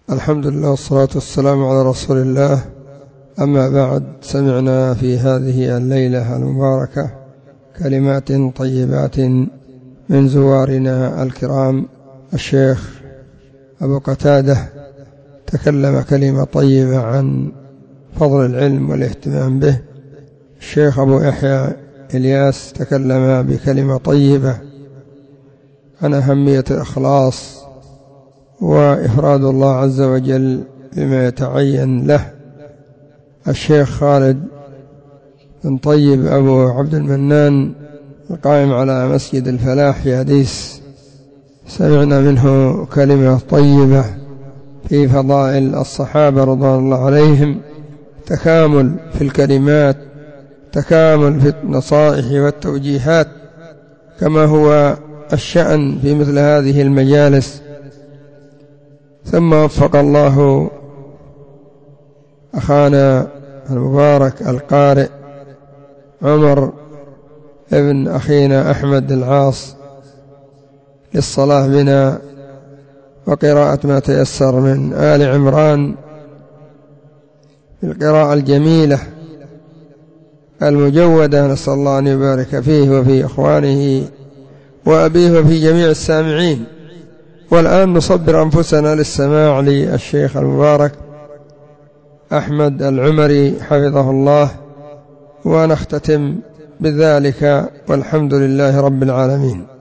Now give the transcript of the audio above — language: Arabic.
الحمد لله والصلاة والسلام على رسول الله. أما بعد، سمعنا في هذه الليلة المباركة كلمات طيبات من زوارنا الكرام. الشيخ أبو قتادة تكلم كلمة طيبة عن فضل العلم والاهتمام به. الشيخ أبو يحيى إلياس تكلم بكلمة طيبة عن أهمية الإخلاص وإفراد الله عز وجل بما يتعين له. الشيخ خالد بن طيب أبو عبد المنان القائم على مسجد الفلاح في أديس، سمعنا منه كلمة طيبة في فضائل الصحابة رضوان الله عليهم، تكامل في الكلمات، تكامل في النصائح والتوجيهات كما هو الشأن في مثل هذه المجالس. ثم وفق الله أخانا المبارك القارئ عمر ابن أخينا أحمد العاص للصلاة بنا وقراءة ما تيسر من آل عمران بالقراءة الجميلة المجودة، نسأل الله أن يبارك فيه وفي إخوانه وأبيه وفي جميع السامعين. والآن نصبر أنفسنا للسماع للشيخ المبارك أحمد العمري حفظه الله، ونختتم بذلك، والحمد لله رب العالمين.